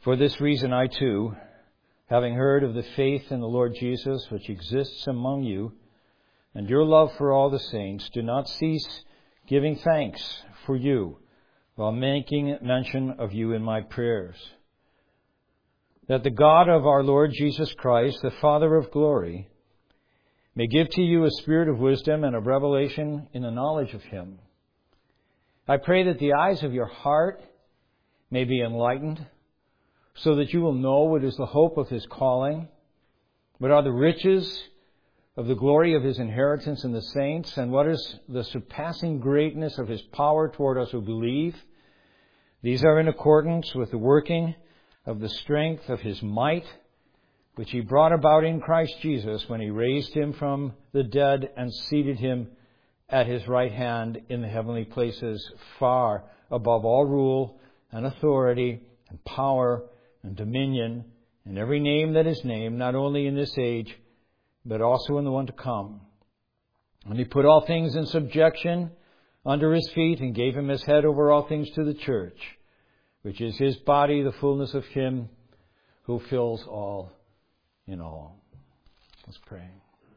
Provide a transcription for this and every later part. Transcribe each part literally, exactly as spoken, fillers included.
For this reason I too, having heard of the faith in the Lord Jesus which exists among you, and your love for all the saints, do not cease giving thanks for you, while making mention of you in my prayers, that the God of our Lord Jesus Christ, the Father of glory, may give to you a spirit of wisdom and of revelation in the knowledge of Him. I pray that the eyes of your heart may be enlightened, so that you will know what is the hope of His calling, what are the riches of the glory of His inheritance in the saints, and what is the surpassing greatness of His power toward us who believe. These are in accordance with the working of the strength of His might, which He brought about in Christ Jesus when He raised Him from the dead and seated Him at His right hand in the heavenly places, far above all rule and authority and power and dominion and every name that is named, not only in this age, but also in the one to come. And He put all things in subjection under His feet and gave Him as head over all things to the church, which is His body, the fullness of Him who fills all in all. Let's pray.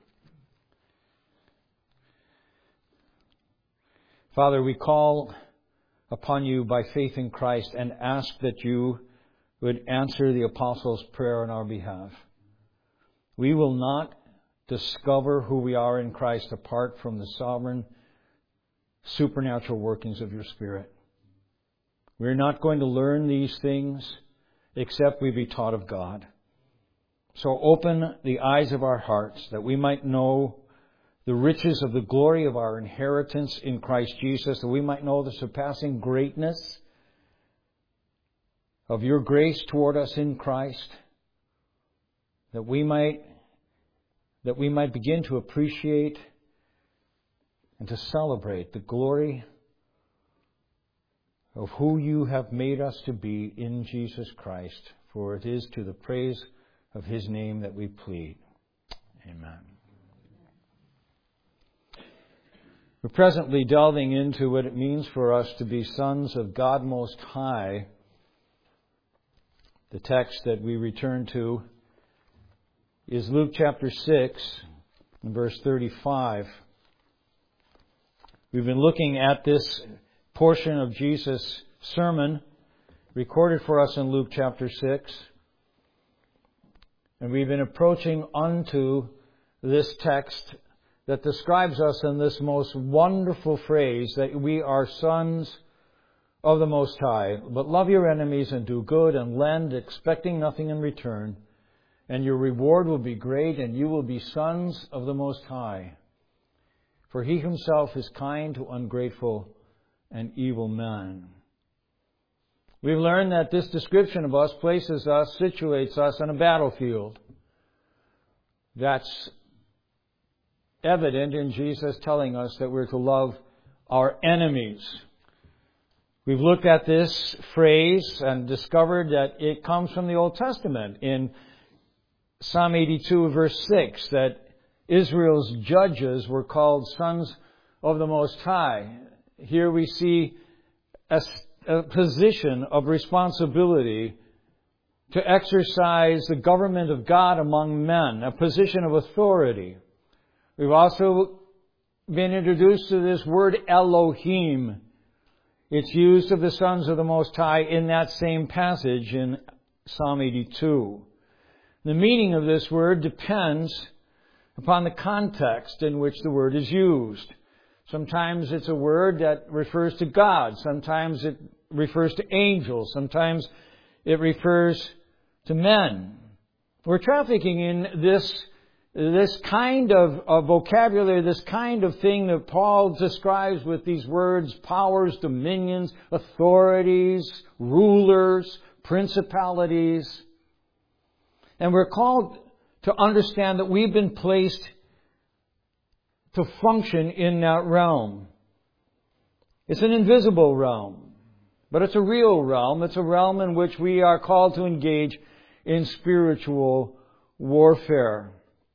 Father, we call upon You by faith in Christ and ask that You would answer the apostles' prayer on our behalf. We will not discover who we are in Christ apart from the sovereign, supernatural workings of Your Spirit. We're not going to learn these things except we be taught of God. So open the eyes of our hearts that we might know the riches of the glory of our inheritance in Christ Jesus, that we might know the surpassing greatness of Your grace toward us in Christ, that we might that we might begin to appreciate and to celebrate the glory of who You have made us to be in Jesus Christ, for it is to the praise of His name that we plead. Amen. We're presently delving into what it means for us to be sons of God Most High. The text that we return to is Luke chapter six, and verse thirty-five. We've been looking at this portion of Jesus' sermon recorded for us in Luke chapter six. And we've been approaching unto this text that describes us in this most wonderful phrase that we are sons of the Most High. But love your enemies and do good and lend, expecting nothing in return. And your reward will be great, and you will be sons of the Most High. For He Himself is kind to ungrateful and evil men. We've learned that this description of us places us, situates us on a battlefield. That's evident in Jesus telling us that we're to love our enemies. We've looked at this phrase and discovered that it comes from the Old Testament in Psalm eighty-two, verse six, that Israel's judges were called sons of the Most High. Here we see a, a position of responsibility to exercise the government of God among men, a position of authority. We've also been introduced to this word Elohim. It's used of the sons of the Most High in that same passage in Psalm eighty-two. The meaning of this word depends upon the context in which the word is used. Sometimes it's a word that refers to God. Sometimes it refers to angels. Sometimes it refers to men. We're trafficking in this, this kind of, of vocabulary, this kind of thing that Paul describes with these words: powers, dominions, authorities, rulers, principalities. And we're called to understand that we've been placed to function in that realm. It's an invisible realm, but it's a real realm. It's a realm in which we are called to engage in spiritual warfare.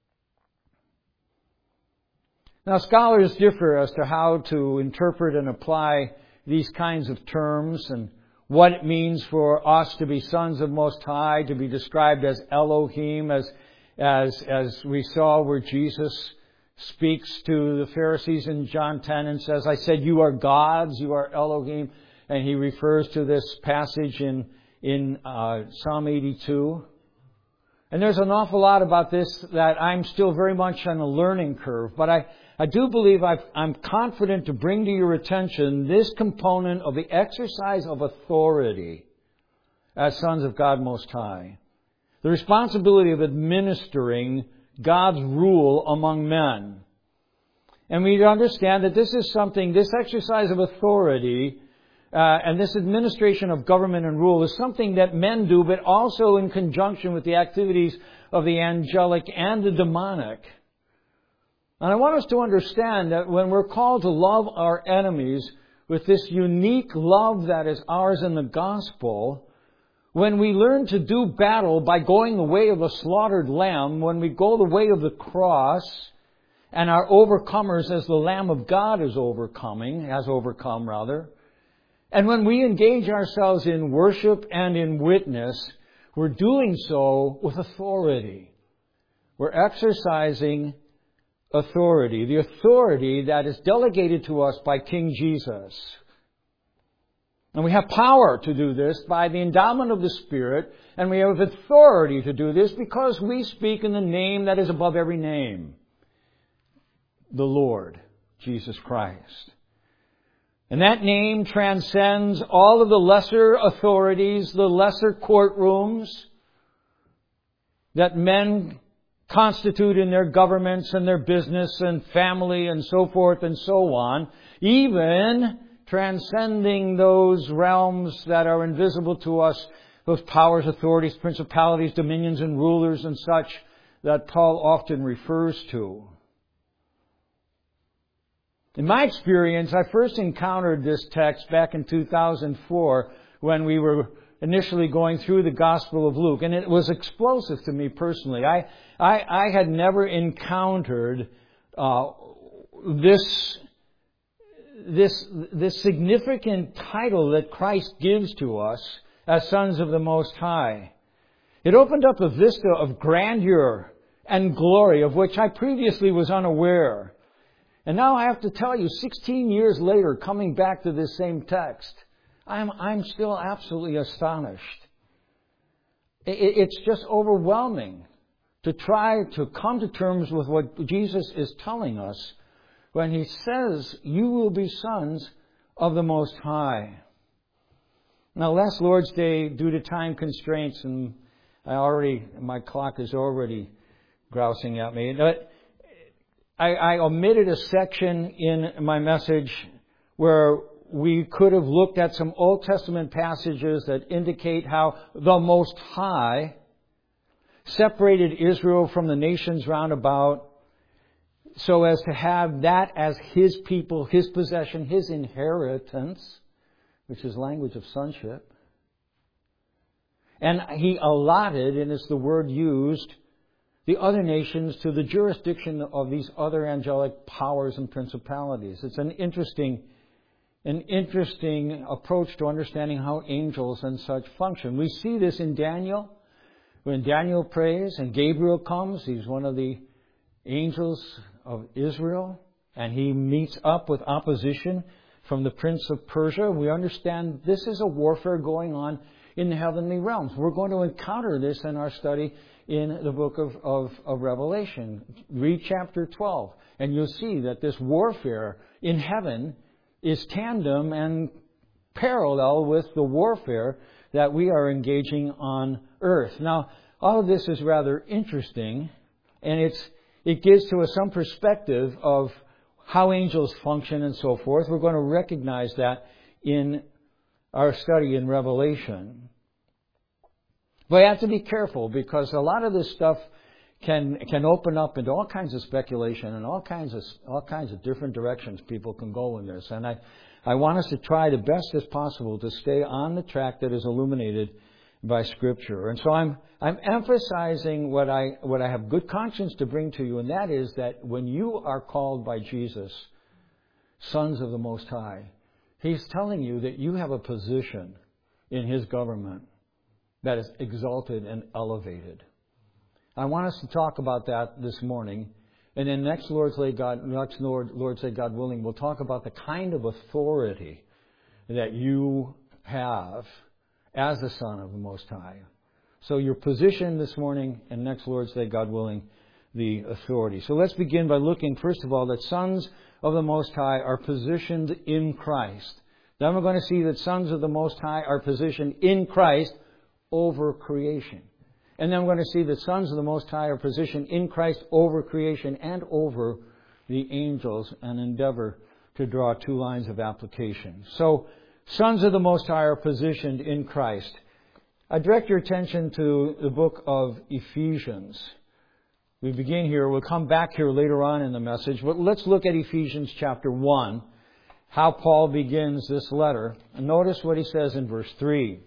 Now, scholars differ as to how to interpret and apply these kinds of terms and what it means for us to be sons of Most High, to be described as Elohim, as, as, as we saw where Jesus speaks to the Pharisees in John ten and says, I said you are gods, you are Elohim. And he refers to this passage in, in uh, Psalm eighty-two. And there's an awful lot about this that I'm still very much on a learning curve. But I, I do believe I've, I'm confident to bring to your attention this component of the exercise of authority as sons of God Most High. The responsibility of administering God's rule among men. And we understand that this is something, this exercise of authority uh, and this administration of government and rule is something that men do, but also in conjunction with the activities of the angelic and the demonic. And I want us to understand that when we're called to love our enemies with this unique love that is ours in the gospel, when we learn to do battle by going the way of a slaughtered lamb, when we go the way of the cross and are overcomers as the Lamb of God is overcoming, has overcome rather, and when we engage ourselves in worship and in witness, we're doing so with authority. We're exercising authority, the authority that is delegated to us by King Jesus. And we have power to do this by the endowment of the Spirit, and we have authority to do this because we speak in the name that is above every name, the Lord Jesus Christ. And that name transcends all of the lesser authorities, the lesser courtrooms that men constitute in their governments and their business and family and so forth and so on, even transcending those realms that are invisible to us, those powers, authorities, principalities, dominions, and rulers and such that Paul often refers to. In my experience, I first encountered this text back in two thousand four when we were initially going through the Gospel of Luke, and it was explosive to me personally. I I, I had never encountered uh, this this this significant title that Christ gives to us as sons of the Most High. It opened up a vista of grandeur and glory of which I previously was unaware. And now I have to tell you, sixteen years later, coming back to this same text, I'm, I'm still absolutely astonished. It, it's just overwhelming to try to come to terms with what Jesus is telling us when He says, you will be sons of the Most High. Now, last Lord's Day, due to time constraints, and I already, my clock is already grousing at me, but I, I omitted a section in my message where we could have looked at some Old Testament passages that indicate how the Most High separated Israel from the nations round about so as to have that as His people, His possession, His inheritance, which is language of sonship. And He allotted, and it's the word used, the other nations to the jurisdiction of these other angelic powers and principalities. It's an interesting, an interesting approach to understanding how angels and such function. We see this in Daniel. When Daniel prays and Gabriel comes, he's one of the angels of Israel, and he meets up with opposition from the prince of Persia. We understand this is a warfare going on in the heavenly realms. We're going to encounter this in our study in the book of, of, of Revelation. Read chapter twelve, and you'll see that this warfare in heaven is tandem and parallel with the warfare that we are engaging on earth. Now, all of this is rather interesting, and it's it gives to us some perspective of how angels function and so forth. We're going to recognize that in our study in Revelation. But you have to be careful because a lot of this stuff can can open up into all kinds of speculation and all kinds of all kinds of different directions people can go in this. And I, I want us to try the best as possible to stay on the track that is illuminated by Scripture. And so I'm I'm emphasizing what I what I have good conscience to bring to you, and that is that when you are called by Jesus, sons of the Most High, He's telling you that you have a position in His government that is exalted and elevated. I want us to talk about that this morning. And then next Lord's Day, God, next Lord, Lord say God willing, we'll talk about the kind of authority that you have as the Son of the Most High. So your position this morning, and next Lord's Day, God willing, the authority. So let's begin by looking, first of all, that sons of the Most High are positioned in Christ. Then we're going to see that sons of the Most High are positioned in Christ over creation. And then we're going to see that sons of the Most High are positioned in Christ over creation and over the angels, and endeavor to draw two lines of application. So, sons of the Most High are positioned in Christ. I direct your attention to the book of Ephesians. We begin here. We'll come back here later on in the message. But let's look at Ephesians chapter one, how Paul begins this letter. And notice what he says in verse three.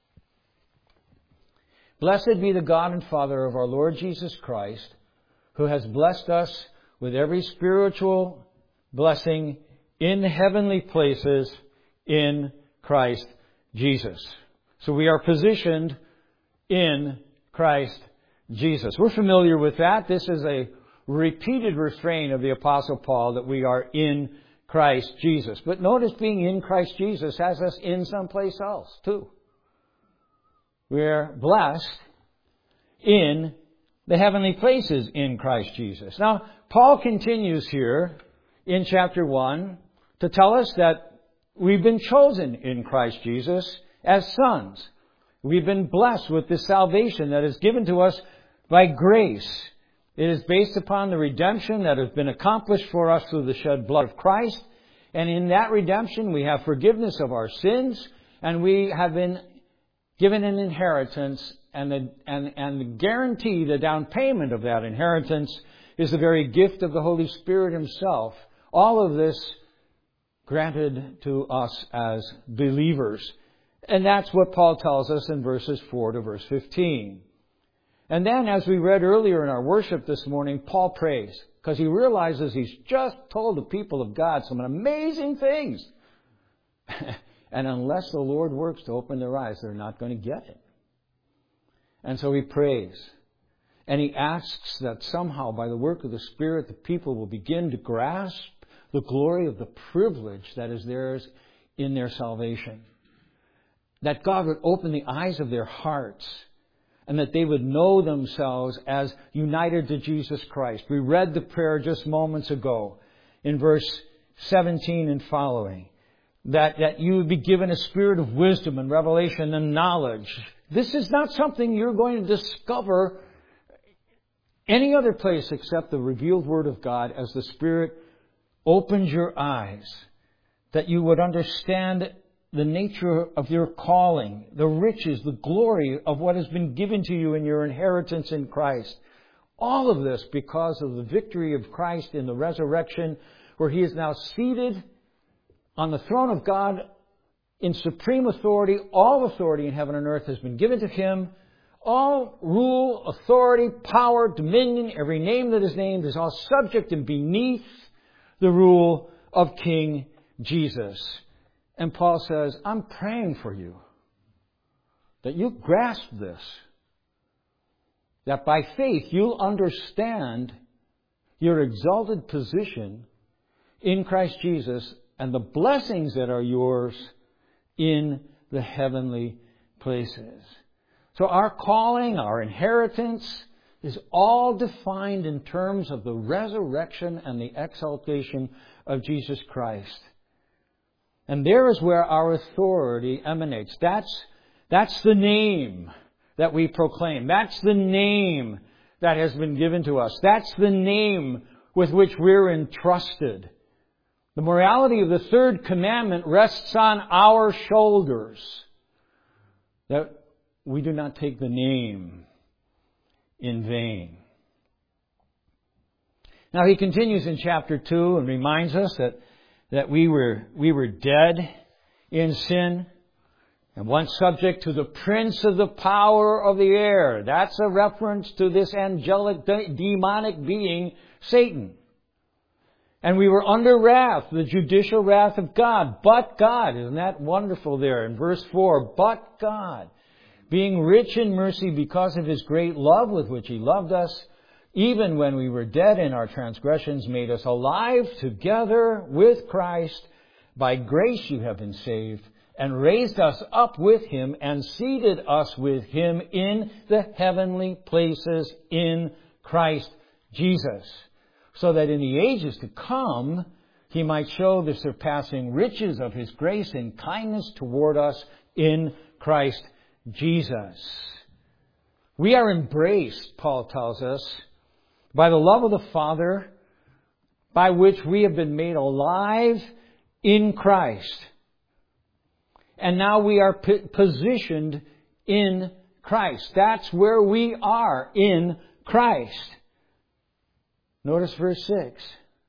Blessed be the God and Father of our Lord Jesus Christ, who has blessed us with every spiritual blessing in the heavenly places in Christ Jesus. So we are positioned in Christ Jesus. We're familiar with that. This is a repeated refrain of the Apostle Paul that we are in Christ Jesus. But notice being in Christ Jesus has us in someplace else too. We're blessed in the heavenly places in Christ Jesus. Now, Paul continues here in chapter one to tell us that we've been chosen in Christ Jesus as sons. We've been blessed with this salvation that is given to us by grace. It is based upon the redemption that has been accomplished for us through the shed blood of Christ. And in that redemption, we have forgiveness of our sins, and we have been given an inheritance, and the, and, and the guarantee, the down payment of that inheritance is the very gift of the Holy Spirit Himself. All of this granted to us as believers. And that's what Paul tells us in verses four to verse fifteen. And then, as we read earlier in our worship this morning, Paul prays, because he realizes he's just told the people of God some amazing things. And unless the Lord works to open their eyes, they're not going to get it. And so he prays. And he asks that somehow, by the work of the Spirit, the people will begin to grasp the glory of the privilege that is theirs in their salvation. That God would open the eyes of their hearts, and that they would know themselves as united to Jesus Christ. We read the prayer just moments ago in verse seventeen and following. That, that you would be given a spirit of wisdom and revelation and knowledge. This is not something you're going to discover any other place except the revealed Word of God as the Spirit opens your eyes. That you would understand the nature of your calling, the riches, the glory of what has been given to you in your inheritance in Christ. All of this because of the victory of Christ in the resurrection, where He is now seated on the throne of God in supreme authority. All authority in heaven and earth has been given to Him. All rule, authority, power, dominion, every name that is named is all subject and beneath the rule of King Jesus. And Paul says, I'm praying for you that you grasp this. That by faith you'll understand your exalted position in Christ Jesus and the blessings that are yours in the heavenly places. So our calling, our inheritance, is all defined in terms of the resurrection and the exaltation of Jesus Christ. And there is where our authority emanates. That's, that's the name that we proclaim. That's the name that has been given to us. That's the name with which we're entrusted. The morality of the third commandment rests on our shoulders. That we do not take the name in vain. Now he continues in chapter two and reminds us that, that we were, we were dead in sin and once subject to the prince of the power of the air. That's a reference to this angelic, de- demonic being, Satan. And we were under wrath, the judicial wrath of God. But God, isn't that wonderful there in verse four? But God, being rich in mercy because of His great love with which He loved us, even when we were dead in our transgressions, made us alive together with Christ. By grace you have been saved, and raised us up with Him, and seated us with Him in the heavenly places in Christ Jesus, so that in the ages to come He might show the surpassing riches of His grace and kindness toward us in Christ Jesus. We are embraced, Paul tells us, by the love of the Father, by which we have been made alive in Christ. And now we are p- positioned in Christ. That's where we are, in Christ. Notice verse six.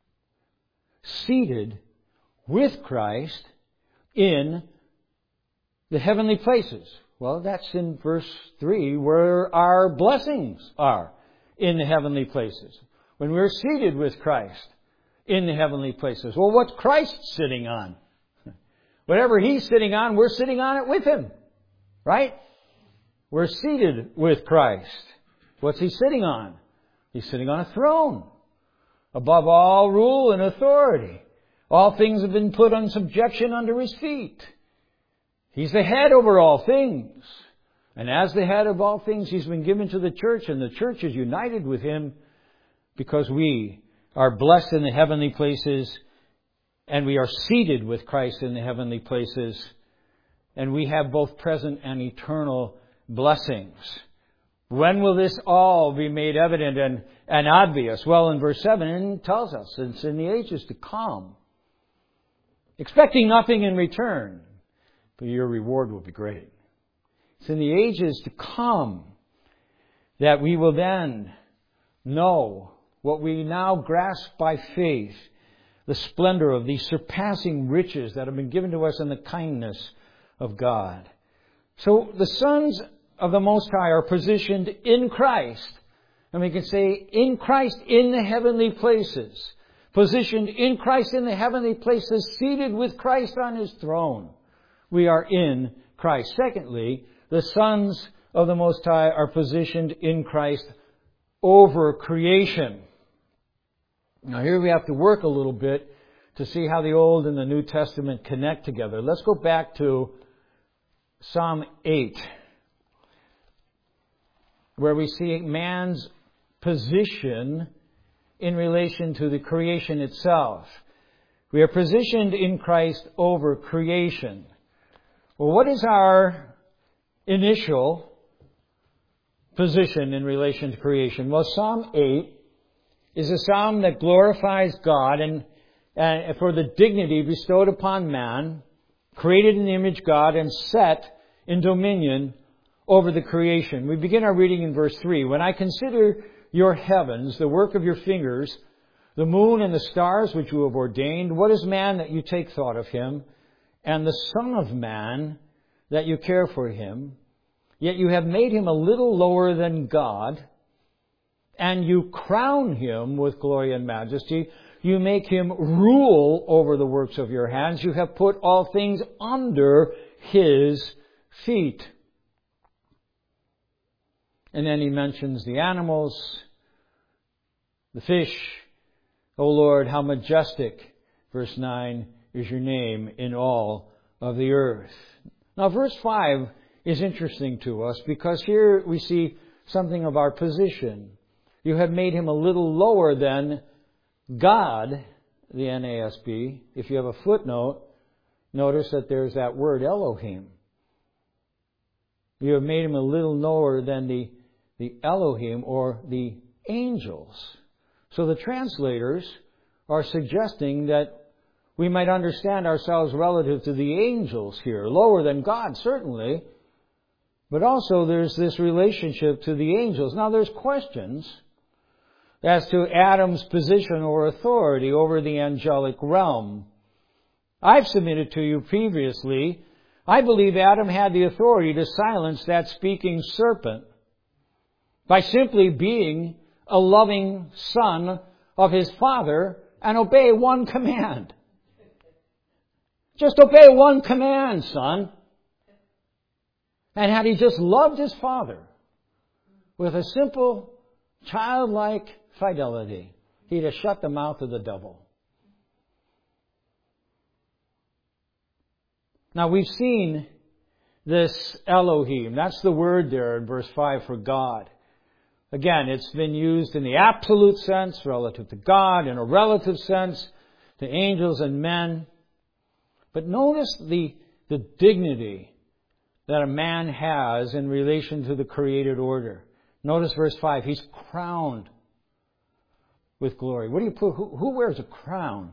Seated with Christ in the heavenly places. Well, that's in verse three, where our blessings are, in the heavenly places. When we're seated with Christ in the heavenly places. Well, what's Christ sitting on? Whatever He's sitting on, we're sitting on it with Him. Right? We're seated with Christ. What's He sitting on? He's sitting on a throne, above all rule and authority. All things have been put on subjection under His feet. He's the head over all things. And as the head of all things, He's been given to the church, and the church is united with Him because we are blessed in the heavenly places, and we are seated with Christ in the heavenly places, and we have both present and eternal blessings. When will this all be made evident and, and obvious? Well, in verse seven, it tells us it's in the ages to come. Expecting nothing in return, but your reward will be great. It's in the ages to come that we will then know what we now grasp by faith, the splendor of these surpassing riches that have been given to us in the kindness of God. So the sons of the Most High are positioned in Christ. And we can say, in Christ in the heavenly places. Positioned in Christ in the heavenly places, seated with Christ on His throne. We are in Christ. Secondly, the sons of the Most High are positioned in Christ over creation. Now here we have to work a little bit to see how the Old and the New Testament connect together. Let's go back to Psalm eight, where we see man's position in relation to the creation itself. We are positioned in Christ over creation. Well, what is our initial position in relation to creation? Well, Psalm eight is a psalm that glorifies God and, and for the dignity bestowed upon man, created in the image of God and set in dominion over the creation. We begin our reading in verse three. When I consider your heavens, the work of your fingers, the moon and the stars which you have ordained, what is man that you take thought of him, and the Son of Man that you care for him? Yet you have made him a little lower than God, and you crown him with glory and majesty. You make him rule over the works of your hands. You have put all things under his feet. And then he mentions the animals, the fish. O Lord, how majestic, verse nine, is your name in all of the earth. Now, verse five is interesting to us because here we see something of our position. You have made him a little lower than God, the N A S B. If you have a footnote, notice that there's that word Elohim. You have made him a little lower than the, the Elohim or the angels. So the translators are suggesting that we might understand ourselves relative to the angels here. Lower than God, certainly. But also there's this relationship to the angels. Now there's questions as to Adam's position or authority over the angelic realm. I've submitted to you previously, I believe Adam had the authority to silence that speaking serpent by simply being a loving son of his father and obey one command. Just obey one command, son. And had he just loved his father with a simple, childlike fidelity, he'd have shut the mouth of the devil. Now we've seen this Elohim. That's the word there in verse five for God. Again, it's been used in the absolute sense relative to God, in a relative sense to angels and men. But notice the, the dignity that a man has in relation to the created order. Notice verse five. He's crowned with glory. What do you put? Who, who wears a crown?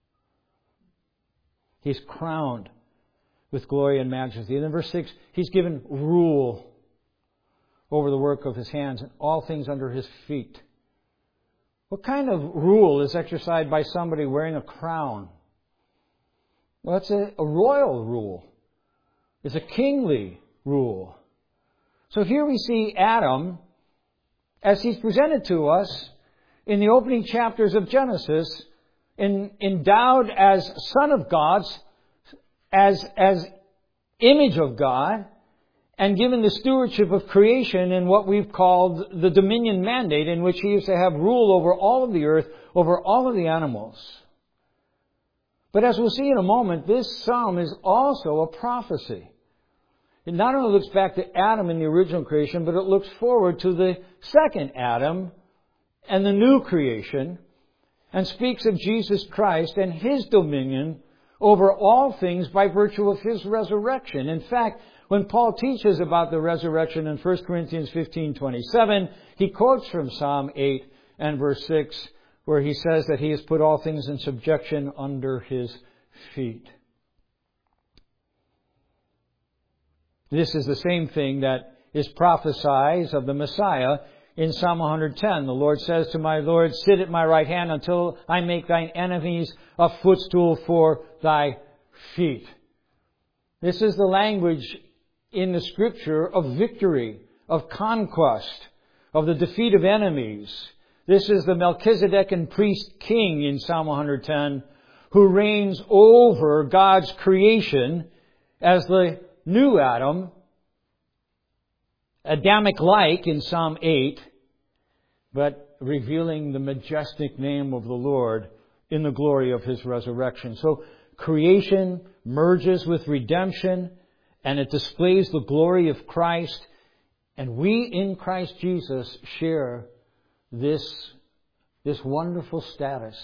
He's crowned with glory and majesty. And then verse six, he's given rule over the work of his hands and all things under his feet. What kind of rule is exercised by somebody wearing a crown? Well, it's a, a royal rule. It's a kingly rule. So here we see Adam, as he's presented to us in the opening chapters of Genesis, in, endowed as Son of God, as, as image of God, and given the stewardship of creation in what we've called the dominion mandate, in which he is to have rule over all of the earth, over all of the animals. But as we'll see in a moment, this psalm is also a prophecy. It not only looks back to Adam in the original creation, but it looks forward to the second Adam and the new creation, and speaks of Jesus Christ and his dominion over all things by virtue of his resurrection. In fact, when Paul teaches about the resurrection in First Corinthians fifteen twenty-seven, he quotes from Psalm eight and verse six, where he says that he has put all things in subjection under his feet. This is the same thing that is prophesied of the Messiah in Psalm one ten. The Lord says to my Lord, sit at my right hand until I make thine enemies a footstool for thy feet. This is the language in the Scripture of victory, of conquest, of the defeat of enemies. This is the Melchizedekan priest king in Psalm one ten, who reigns over God's creation as the new Adam, Adamic-like in Psalm eight, but revealing the majestic name of the Lord in the glory of his resurrection. So creation merges with redemption, and it displays the glory of Christ, and we in Christ Jesus share this, this wonderful status.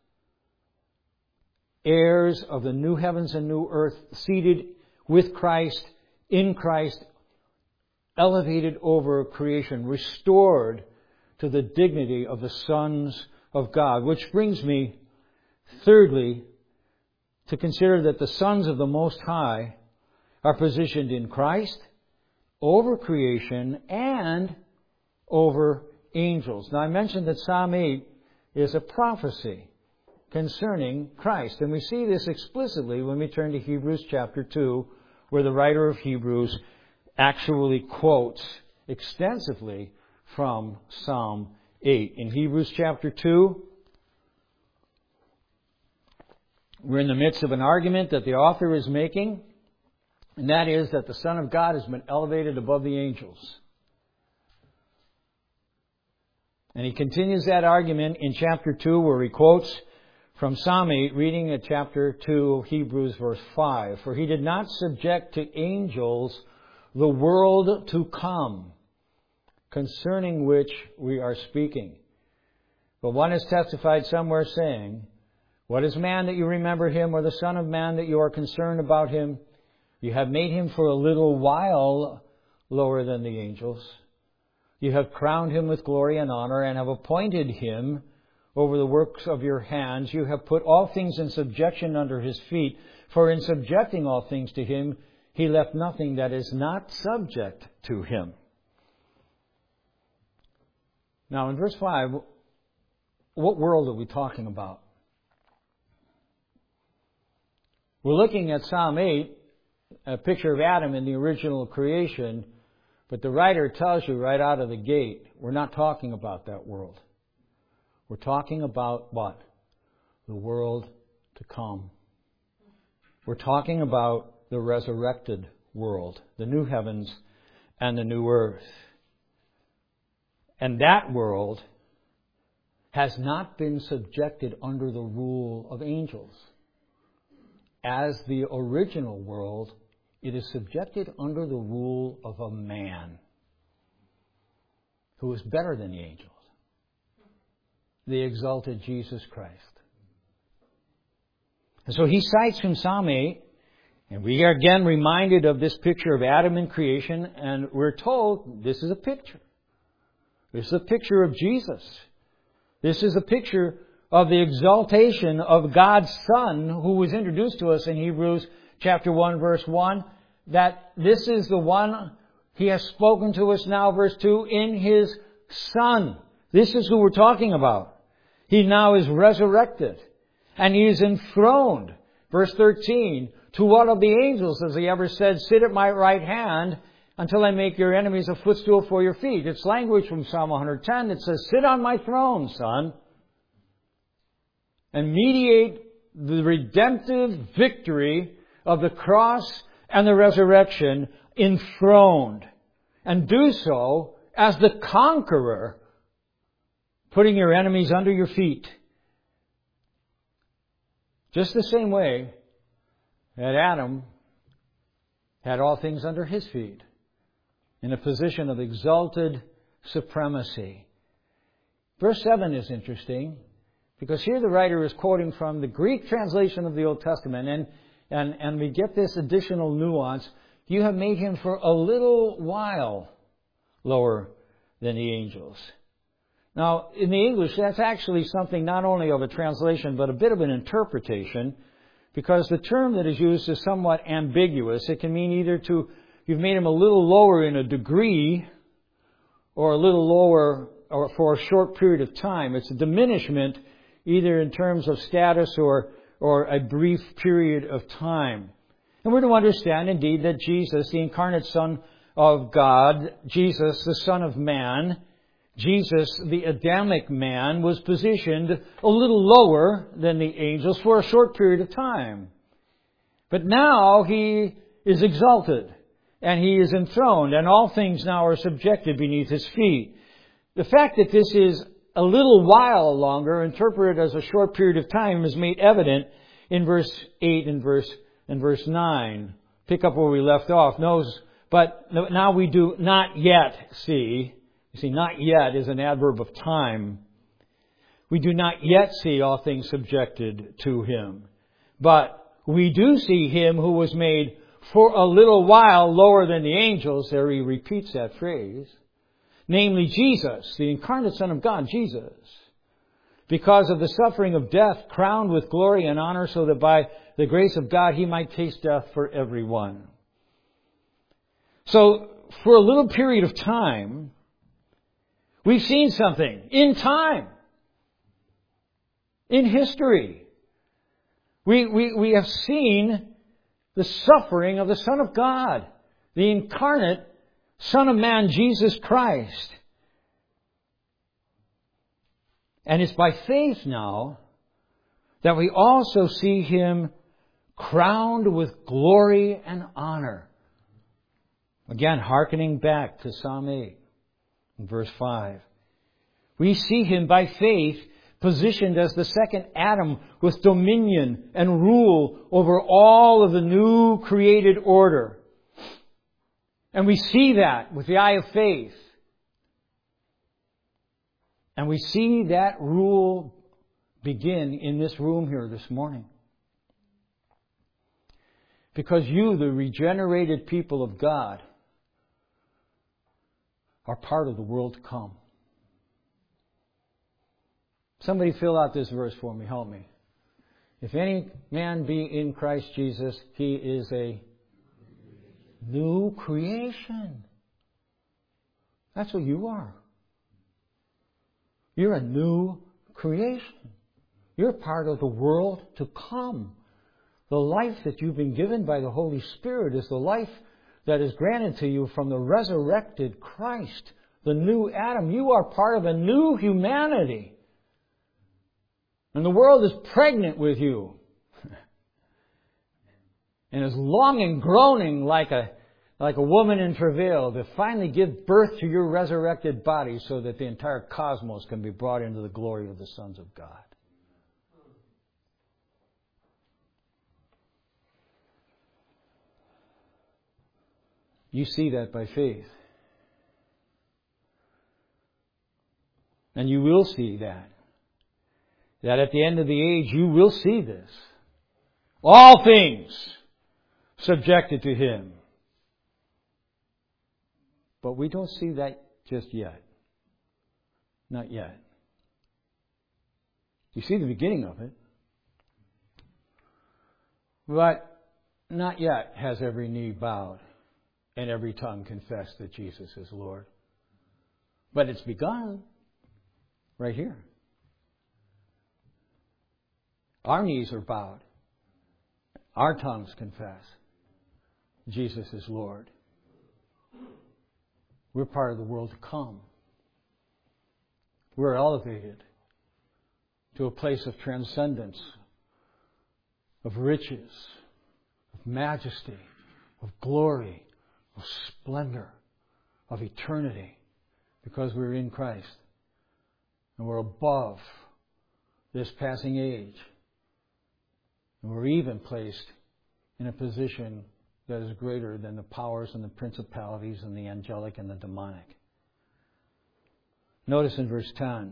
Heirs of the new heavens and new earth, seated with Christ, in Christ, elevated over creation, restored to the dignity of the sons of God. Which brings me, thirdly, to consider that the sons of the Most High are positioned in Christ, over creation, and over angels. Now, I mentioned that Psalm eight is a prophecy concerning Christ. And we see this explicitly when we turn to Hebrews chapter two, where the writer of Hebrews actually quotes extensively from Psalm eight. In Hebrews chapter two, we're in the midst of an argument that the author is making, and that is that the Son of God has been elevated above the angels. And he continues that argument in chapter two, where he quotes from Psalm eight, reading at chapter two of Hebrews verse five. For he did not subject to angels the world to come, concerning which we are speaking. But one has testified somewhere saying, what is man that you remember him, or the Son of Man that you are concerned about him? You have made him for a little while lower than the angels. You have crowned him with glory and honor, and have appointed him over the works of your hands. You have put all things in subjection under his feet. For in subjecting all things to him, he left nothing that is not subject to him. Now, in verse five, what world are we talking about? We're looking at Psalm eight, a picture of Adam in the original creation, but the writer tells you right out of the gate, we're not talking about that world. We're talking about what? the world to come. We're talking about the resurrected world, the new heavens and the new earth. And that world has not been subjected under the rule of angels. As the original world, it is subjected under the rule of a man who is better than the angels, the exalted Jesus Christ. And so he cites from Psalm eight, and we are again reminded of this picture of Adam in creation, and we're told this is a picture. This is a picture of Jesus. This is a picture of the exaltation of God's Son, who was introduced to us in Hebrews chapter one, verse one, that this is the one He has spoken to us now, verse two, in His Son. This is who we're talking about. He now is resurrected, and He is enthroned. Verse thirteen, to what of the angels has He ever said, sit at my right hand until I make your enemies a footstool for your feet? It's language from Psalm one hundred ten that says, sit on my throne, Son, and mediate the redemptive victory of the cross and the resurrection, enthroned. And do so as the conqueror, putting your enemies under your feet. Just the same way that Adam had all things under his feet, in a position of exalted supremacy. Verse seven is interesting, because here the writer is quoting from the Greek translation of the Old Testament, and, and, and we get this additional nuance. You have made him for a little while lower than the angels. Now, in the English, that's actually something not only of a translation, but a bit of an interpretation, because the term that is used is somewhat ambiguous. It can mean either to, you've made him a little lower in a degree, or a little lower or for a short period of time. It's a diminishment, either in terms of status or, or a brief period of time. And we're to understand, indeed, that Jesus, the incarnate Son of God, Jesus, the Son of Man, Jesus, the Adamic man, was positioned a little lower than the angels for a short period of time. But now He is exalted, and He is enthroned, and all things now are subjected beneath His feet. The fact that this is a little while longer, interpreted as a short period of time, is made evident in verse eight and verse and verse nine. Pick up where we left off. Knows, but now we do not yet see. You see, not yet is an adverb of time. We do not yet see all things subjected to Him. But we do see Him who was made for a little while lower than the angels. There he repeats that phrase. Namely Jesus, the incarnate Son of God, Jesus. Because of the suffering of death, crowned with glory and honor, so that by the grace of God He might taste death for everyone. So, for a little period of time, we've seen something in time, in history. We, we, we have seen the suffering of the Son of God, the incarnate Son of Man, Jesus Christ. And it's by faith now that we also see Him crowned with glory and honor. Again, hearkening back to Psalm eight. In verse five, we see Him by faith positioned as the second Adam with dominion and rule over all of the new created order. And we see that with the eye of faith. And we see that rule begin in this room here this morning. Because you, the regenerated people of God, are part of the world to come. Somebody fill out this verse for me. Help me. If any man be in Christ Jesus, he is a new creation. That's what you are. You're a new creation. You're part of the world to come. The life that you've been given by the Holy Spirit is the life that is granted to you from the resurrected Christ, the new Adam. You are part of a new humanity. And the world is pregnant with you. And is longing, groaning like a, like a woman in travail to finally give birth to your resurrected body so that the entire cosmos can be brought into the glory of the sons of God. You see that by faith. And you will see that. That at the end of the age, you will see this. All things subjected to Him. But we don't see that just yet. Not yet. You see the beginning of it. But not yet has every knee bowed and every tongue confessed that Jesus is Lord. But it's begun right here. Our knees are bowed. Our tongues confess Jesus is Lord. We're part of the world to come. We're elevated to a place of transcendence, of riches, of majesty, of glory, of splendor, of eternity, because we're in Christ. And we're above this passing age. And we're even placed in a position that is greater than the powers and the principalities and the angelic and the demonic. Notice in verse ten.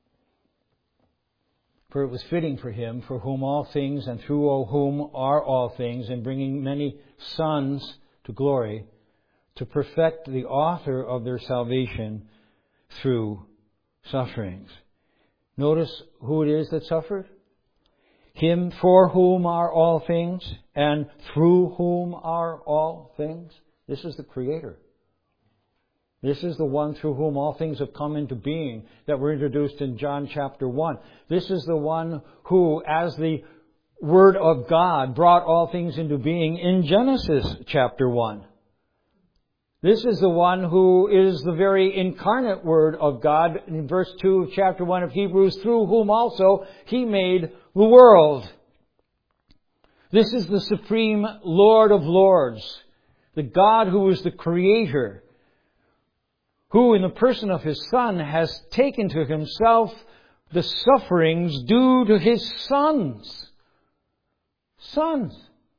For it was fitting for Him, for whom all things and through whom are all things, in bringing many sons to glory, to perfect the author of their salvation through sufferings. Notice who it is that suffered. Him for whom are all things and through whom are all things. This is the Creator. This is the one through whom all things have come into being that were introduced in John chapter one. This is the one who, as the Word of God, brought all things into being in Genesis chapter one. This is the one who is the very incarnate Word of God in verse two of chapter one of Hebrews, through whom also He made the world. This is the supreme Lord of Lords, the God who is the Creator, who in the person of His Son has taken to Himself the sufferings due to His sons. Sons.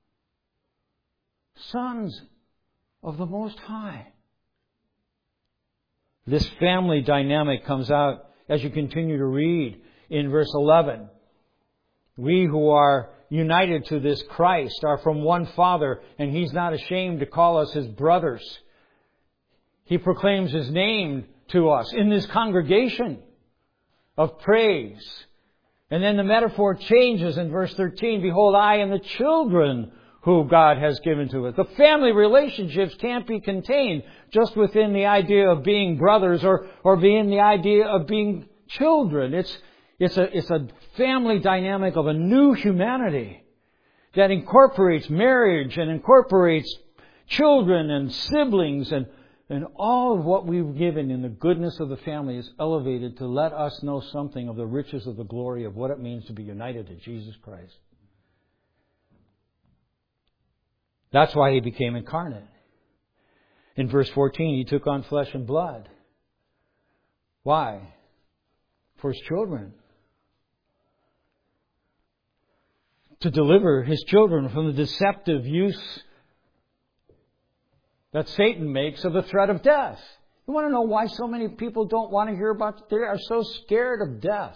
Sons of the Most High. This family dynamic comes out as you continue to read in verse eleven. We who are united to this Christ are from one Father, and He's not ashamed to call us His brothers. He proclaims His name to us in this congregation of praise. And then the metaphor changes in verse thirteen. Behold, I and the children who God has given to us. The family relationships can't be contained just within the idea of being brothers or, or being the idea of being children. It's, it's a, it's a family dynamic of a new humanity that incorporates marriage and incorporates children and siblings, and, and all of what we've given in the goodness of the family is elevated to let us know something of the riches of the glory of what it means to be united to Jesus Christ. That's why He became incarnate. In verse fourteen, He took on flesh and blood. Why? For His children. To deliver His children from the deceptive use that Satan makes of the threat of death. You want to know why so many people don't want to hear about it? They are so scared of death.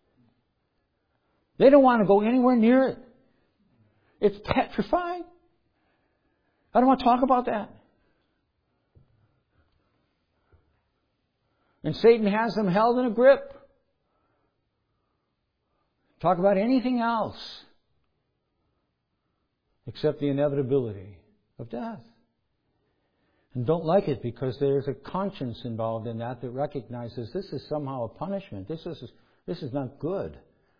They don't want to go anywhere near it. It's petrifying. I don't want to talk about that. And Satan has them held in a grip. Talk about anything else except the inevitability of death. And don't like it because there's a conscience involved in that that recognizes this is somehow a punishment. This is, this is not good.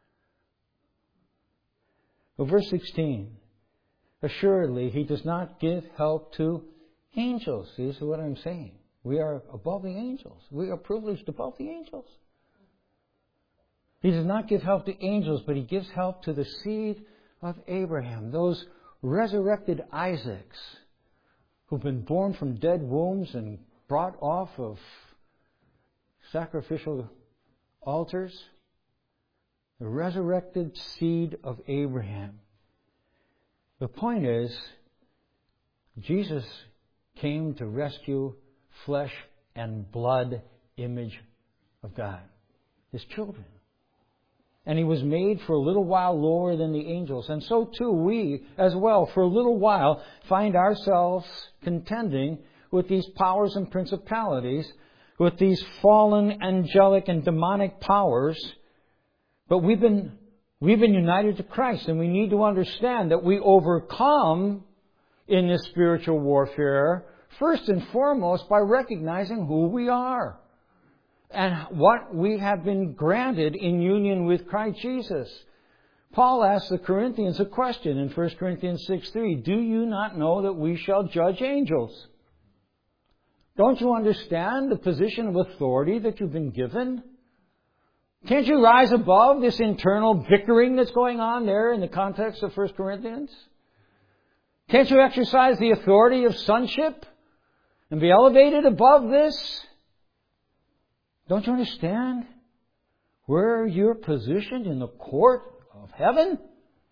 Well, verse sixteen. Assuredly, He does not give help to angels. See, this is what I'm saying. We are above the angels. We are privileged above the angels. He does not give help to angels, but He gives help to the seed of Abraham, those resurrected Isaacs who've been born from dead wombs and brought off of sacrificial altars. The resurrected seed of Abraham. The point is, Jesus came to rescue flesh and blood image of God, His children. And He was made for a little while lower than the angels. And so too we, as well, for a little while, find ourselves contending with these powers and principalities, with these fallen angelic and demonic powers. But we've been, we've been united to Christ, and we need to understand that we overcome in this spiritual warfare, first and foremost, by recognizing who we are and what we have been granted in union with Christ Jesus. Paul asked the Corinthians a question in First Corinthians six three. Do you not know that we shall judge angels? Don't you understand the position of authority that you've been given? Can't you rise above this internal bickering that's going on there in the context of First Corinthians? Can't you exercise the authority of sonship and be elevated above this? Don't you understand where you're positioned in the court of heaven?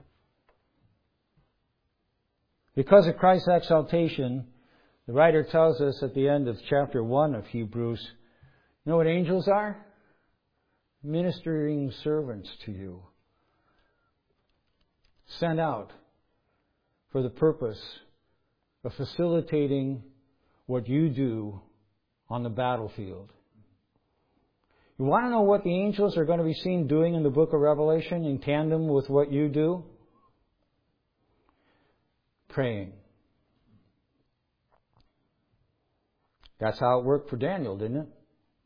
Because of Christ's exaltation, the writer tells us at the end of chapter one of Hebrews, you know what angels are? Ministering servants to you, sent out for the purpose of facilitating what you do on the battlefield. You want to know what the angels are going to be seen doing in the book of Revelation in tandem with what you do? Praying. That's how it worked for Daniel, didn't it?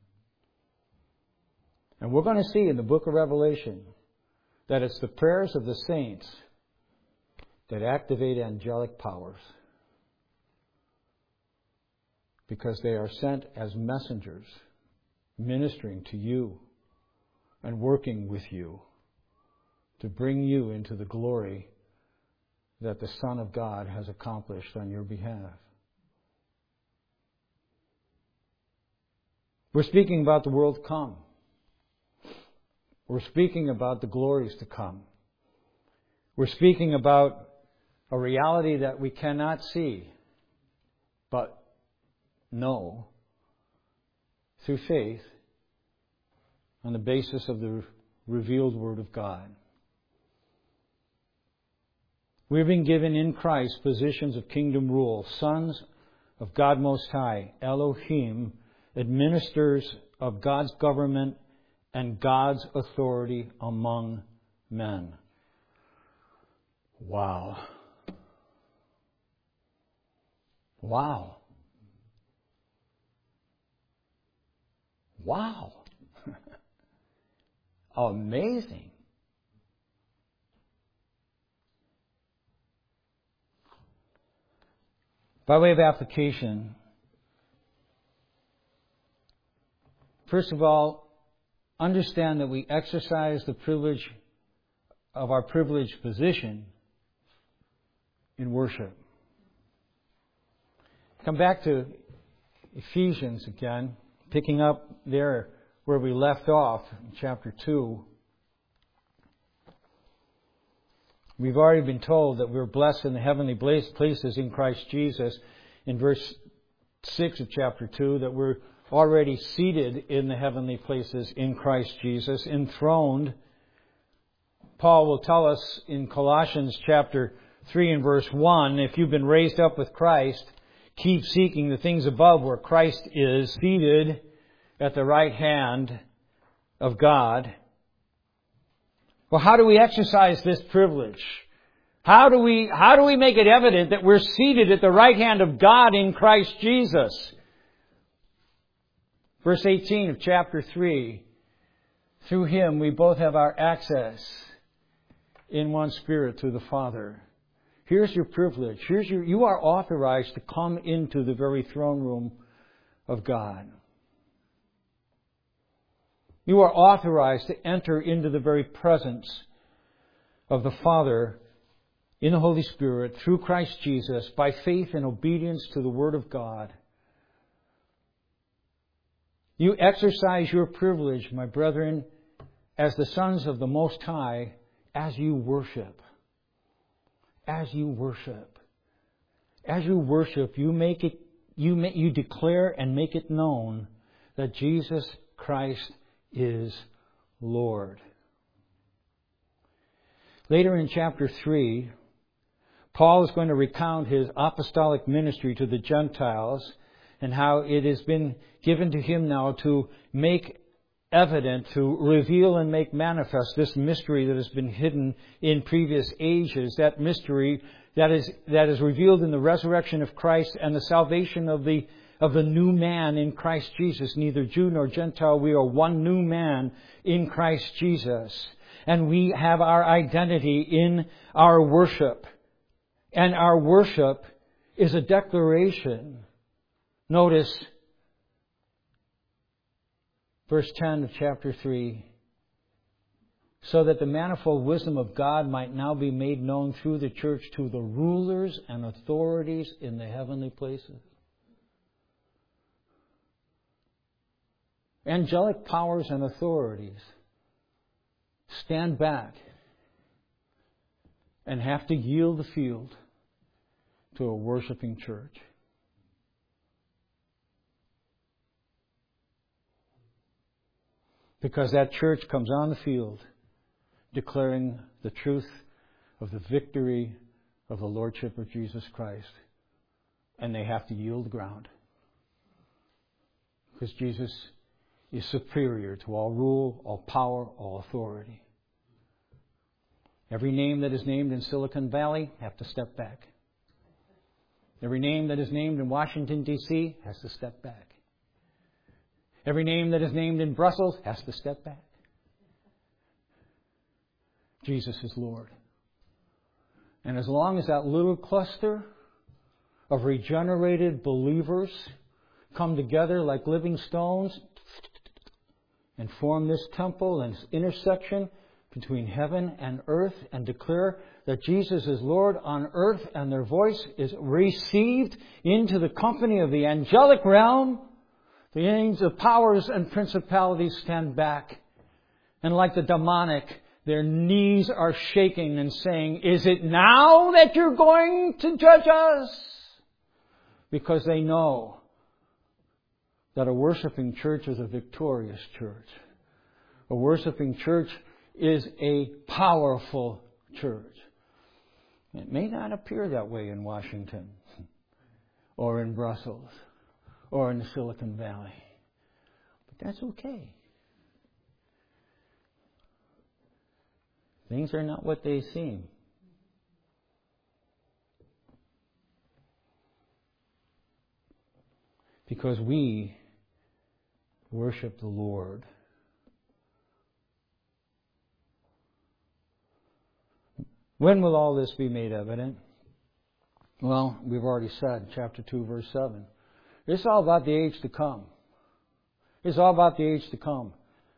And we're going to see in the book of Revelation that it's the prayers of the saints that activate angelic powers, because they are sent as messengers, ministering to you and working with you to bring you into the glory that the Son of God has accomplished on your behalf. We're speaking about the world to come. We're speaking about the glories to come. We're speaking about a reality that we cannot see, but know through faith on the basis of the revealed Word of God. We've been given in Christ positions of kingdom rule, sons of God Most High, Elohim, administrators of God's government and God's authority among men. Wow. Wow. Wow. Amazing. By way of application, first of all, understand that we exercise the privilege of our privileged position in worship. Come back to Ephesians again, picking up there where we left off in chapter two. We've already been told that we're blessed in the heavenly places in Christ Jesus. In verse six of chapter two, that we're already seated in the heavenly places in Christ Jesus, enthroned. Paul will tell us in Colossians chapter three and verse one, if you've been raised up with Christ, keep seeking the things above where Christ is seated at the right hand of God. Well, how do we exercise this privilege? How do we, how do we make it evident that we're seated at the right hand of God in Christ Jesus? Verse eighteen of chapter three, through Him we both have our access in one Spirit to the Father. Here's your privilege. Here's your, you are authorized to come into the very throne room of God. You are authorized to enter into the very presence of the Father in the Holy Spirit through Christ Jesus by faith and obedience to the Word of God. You exercise your privilege, my brethren, as the sons of the Most High, as you worship. As you worship. As you worship, you make it, you make, you declare and make it known that Jesus Christ is Lord. Later in chapter three, Paul is going to recount his apostolic ministry to the Gentiles and how it has been given to him now to make evident, to reveal and make manifest this mystery that has been hidden in previous ages. That mystery that is that is revealed in the resurrection of Christ and the salvation of the of the new man in Christ Jesus. Neither Jew nor Gentile, we are one new man in Christ Jesus. And we have our identity in our worship. And our worship is a declaration. Notice verse ten of chapter three. So that the manifold wisdom of God might now be made known through the church to the rulers and authorities in the heavenly places. Angelic powers and authorities stand back and have to yield the field to a worshiping church. Because that church comes on the field declaring the truth of the victory of the Lordship of Jesus Christ. And they have to yield ground. Because Jesus is superior to all rule, all power, all authority. Every name that is named in Silicon Valley have to step back. Every name that is named in Washington, D C has to step back. Every name that is named in Brussels has to step back. Jesus is Lord. And as long as that little cluster of regenerated believers come together like living stones and form this temple and this intersection between heaven and earth and declare that Jesus is Lord on earth and their voice is received into the company of the angelic realm, the angels of powers and principalities stand back. And like the demonic, their knees are shaking and saying, is it now that you're going to judge us? Because they know that a worshiping church is a victorious church. A worshiping church is a powerful church. It may not appear that way in Washington or in Brussels or in the Silicon Valley. But that's okay. Things are not what they seem. Because we worship the Lord. When will all this be made evident? Well, we've already said, chapter two, verse seven. It's all about the age to come. It's all about the age to come.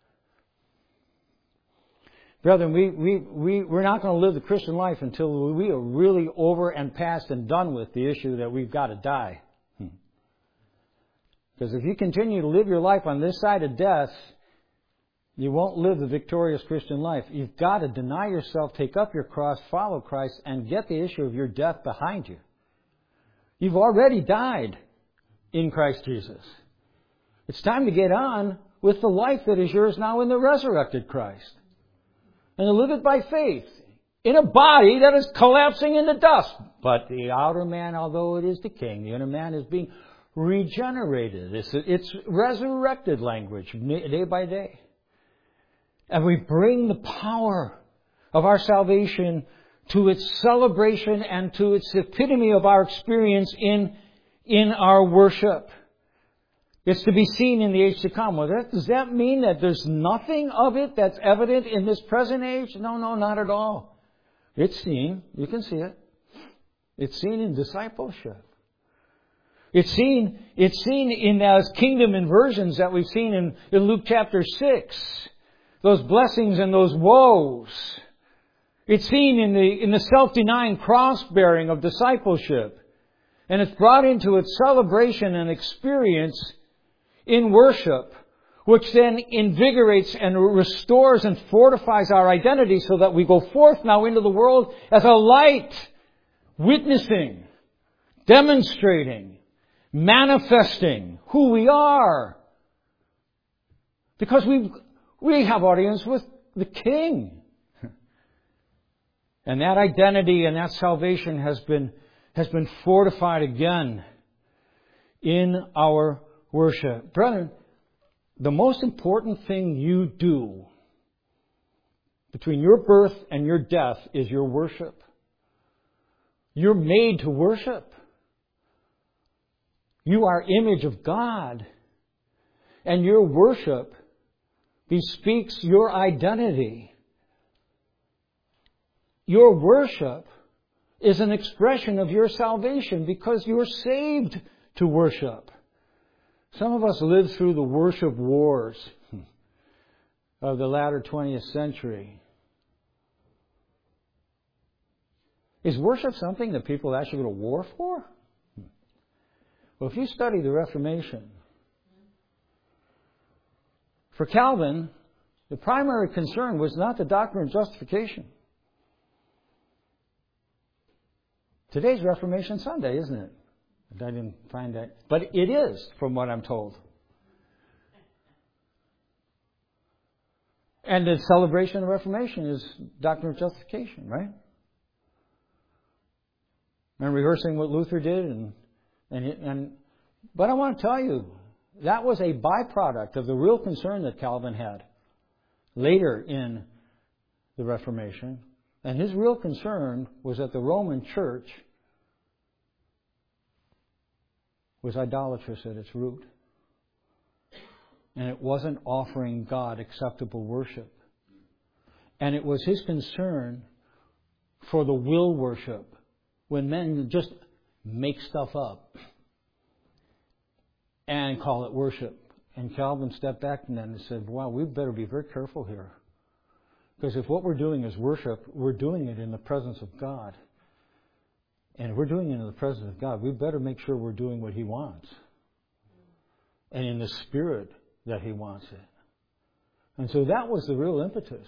Brethren, we, we, we, we're not going to live the Christian life until we are really over and past and done with the issue that we've got to die. Because if you continue to live your life on this side of death, you won't live the victorious Christian life. You've got to deny yourself, take up your cross, follow Christ, and get the issue of your death behind you. You've already died in Christ Jesus. It's time to get on with the life that is yours now in the resurrected Christ. And to live it by faith in a body that is collapsing into dust. But the outer man, although it is decaying, the inner man is being regenerated. It's, it's resurrected language day by day. And we bring the power of our salvation to its celebration and to its epitome of our experience in, in our worship. It's to be seen in the age to come. Well, that, does that mean that there's nothing of it that's evident in this present age? No, no, not at all. It's seen. You can see it. It's seen in discipleship. It's seen, it's seen in those kingdom inversions that we've seen in, in Luke chapter six. Those blessings and those woes. It's seen in the, in the self-denying cross-bearing of discipleship. And it's brought into its celebration and experience in worship, which then invigorates and restores and fortifies our identity so that we go forth now into the world as a light, witnessing, demonstrating, manifesting who we are. Because we we have audience with the King. And that identity and that salvation has been has been fortified again in our worship. Brethren, the most important thing you do between your birth and your death is your worship. You're made to worship. You are image of God. And your worship bespeaks your identity. Your worship is an expression of your salvation because you're saved to worship. Some of us lived through the worship wars of the latter twentieth century. Is worship something that people actually go to war for? Well, if you study the Reformation, for Calvin, the primary concern was not the doctrine of justification. Today's Reformation Sunday, isn't it? I didn't find that. But it is, from what I'm told. And the celebration of the Reformation is doctrine of justification, right? And rehearsing what Luther did. and and and But I want to tell you, that was a byproduct of the real concern that Calvin had later in the Reformation. And his real concern was that the Roman Church was idolatrous at its root. And it wasn't offering God acceptable worship. And it was his concern for the will worship, when men just make stuff up and call it worship. And Calvin stepped back from that and said, wow, we better be very careful here. Because if what we're doing is worship, we're doing it in the presence of God. And if we're doing it in the presence of God, we better make sure we're doing what He wants. And in the spirit that He wants it. And so that was the real impetus.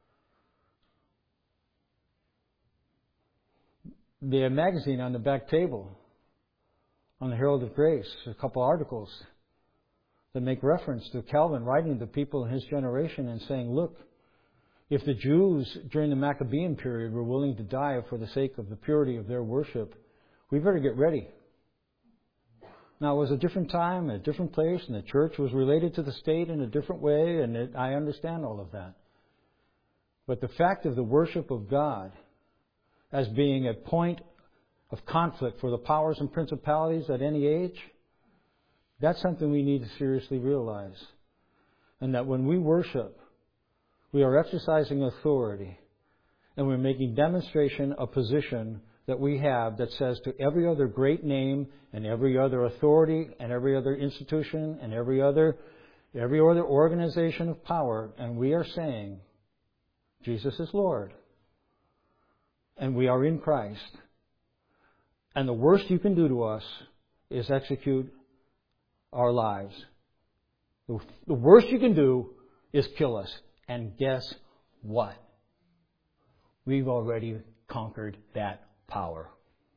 The magazine on the back table, on the Herald of Grace, a couple articles that make reference to Calvin writing to people in his generation and saying, look, if the Jews during the Maccabean period were willing to die for the sake of the purity of their worship, we better get ready. Now, it was a different time, a different place, and the church was related to the state in a different way, and it, I understand all of that. But the fact of the worship of God as being a point of conflict for the powers and principalities at any age, that's something we need to seriously realize. And that when we worship, we are exercising authority, and we're making demonstration of position that we have that says to every other great name and every other authority and every other institution and every other every other organization of power, and we are saying, Jesus is Lord, and we are in Christ. And the worst you can do to us is execute our lives. The, the worst you can do is kill us. And guess what? We've already conquered that power.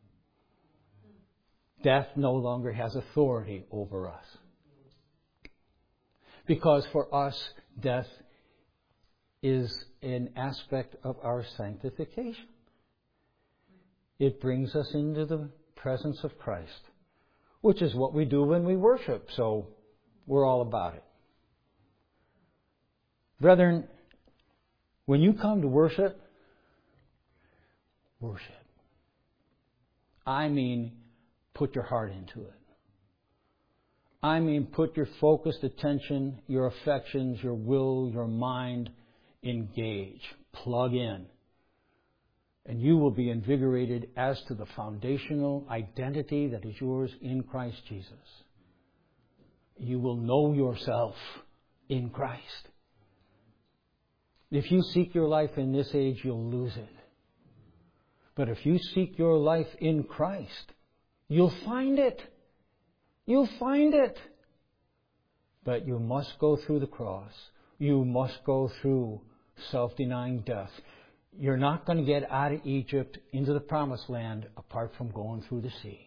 Death no longer has authority over us. Because for us, death is an aspect of our sanctification. It brings us into the presence of Christ, which is what we do when we worship. So we're all about it. Brethren, when you come to worship, worship. I mean, put your heart into it. I mean, put your focused attention, your affections, your will, your mind, engage. Plug in. And you will be invigorated as to the foundational identity that is yours in Christ Jesus. You will know yourself in Christ. If you seek your life in this age, you'll lose it. But if you seek your life in Christ, you'll find it. You'll find it. But you must go through the cross. You must go through self-denying death. You're not going to get out of Egypt into the promised land apart from going through the sea.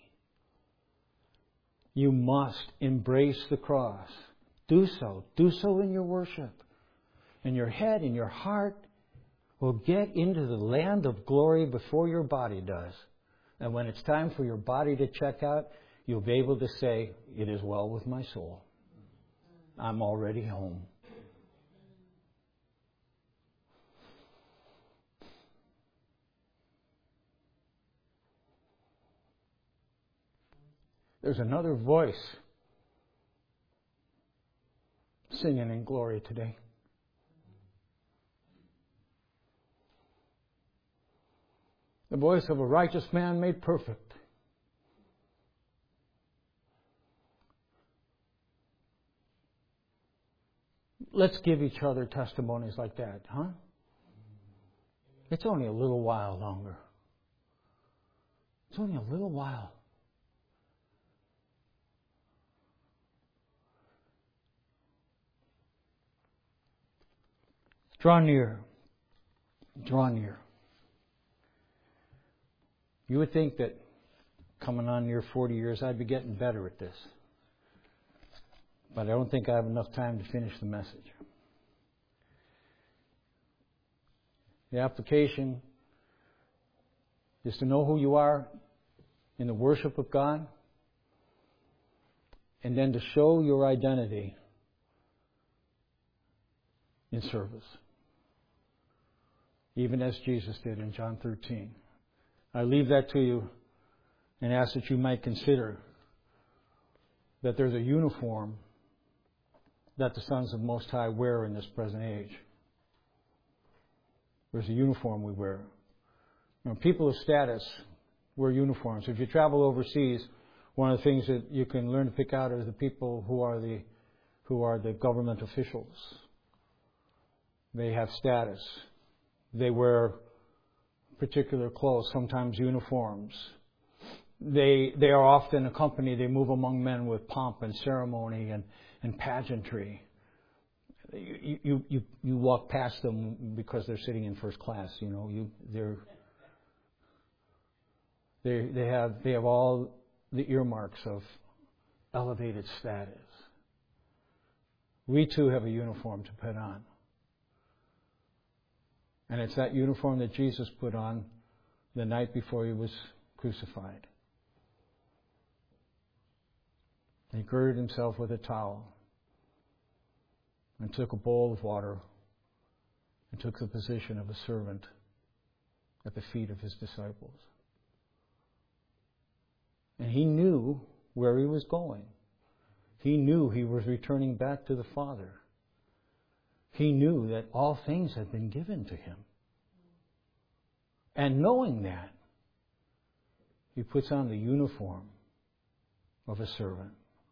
You must embrace the cross. Do so. Do so in your worship. And your head and your heart will get into the land of glory before your body does. And when it's time for your body to check out, you'll be able to say, "It is well with my soul. I'm already home." There's another voice singing in glory today. The voice of a righteous man made perfect. Let's give each other testimonies like that, huh? It's only a little while longer. It's only a little while. Draw near. Draw near. You would think that coming on near forty years, I'd be getting better at this. But I don't think I have enough time to finish the message. The application is to know who you are in the worship of God, and then to show your identity in service, even as Jesus did in John thirteen. I leave that to you and ask that you might consider that there's a uniform that the sons of Most High wear in this present age. There's a uniform we wear. You know, people of status wear uniforms. If you travel overseas, one of the things that you can learn to pick out are the people who are the who are the government officials. They have status. They wear particular clothes, sometimes uniforms. They they are often accompanied, they move among men with pomp and ceremony and, and pageantry. You, you you you walk past them because they're sitting in first class, you know, you they're they they have they have all the earmarks of elevated status. We too have a uniform to put on. And it's that uniform that Jesus put on the night before he was crucified. He girded himself with a towel and took a bowl of water and took the position of a servant at the feet of his disciples. And he knew where he was going. He knew he was returning back to the Father. He knew that all things had been given to him. And knowing that, he puts on the uniform of a servant.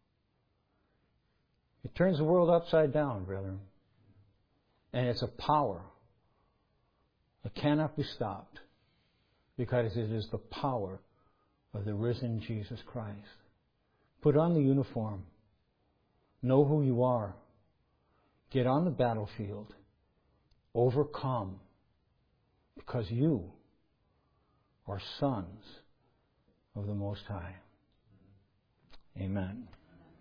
It turns the world upside down, brethren. And it's a power that cannot be stopped because it is the power of the risen Jesus Christ. Put on the uniform. Know who you are. Get on the battlefield. Overcome. Because you are sons of the Most High. Amen.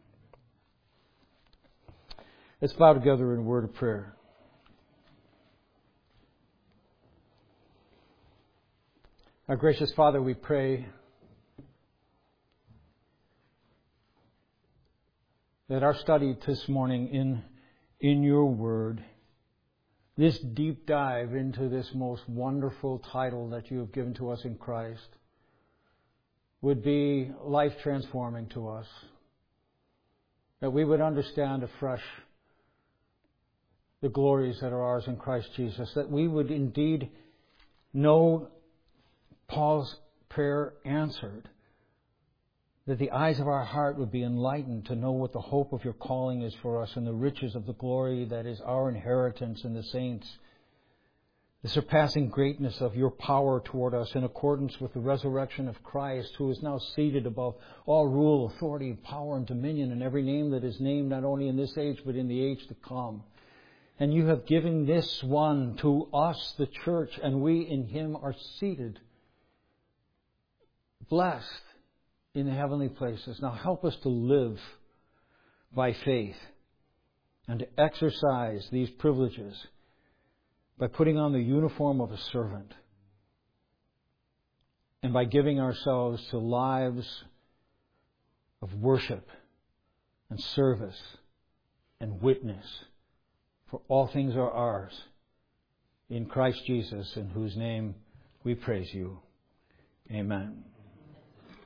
Let's bow together in a word of prayer. Our gracious Father, we pray that our study this morning in in your word, this deep dive into this most wonderful title that you have given to us in Christ, would be life transforming to us. That we would understand afresh the glories that are ours in Christ Jesus. That we would indeed know Paul's prayer answered. That the eyes of our heart would be enlightened to know what the hope of your calling is for us and the riches of the glory that is our inheritance in the saints. The surpassing greatness of your power toward us in accordance with the resurrection of Christ, who is now seated above all rule, authority, power, and dominion, and every name that is named not only in this age but in the age to come. And you have given this one to us, the church, and we in him are seated, blessed in the heavenly places. Now help us to live by faith and to exercise these privileges by putting on the uniform of a servant and by giving ourselves to lives of worship and service and witness. For all things are ours in Christ Jesus, in whose name we praise you. Amen.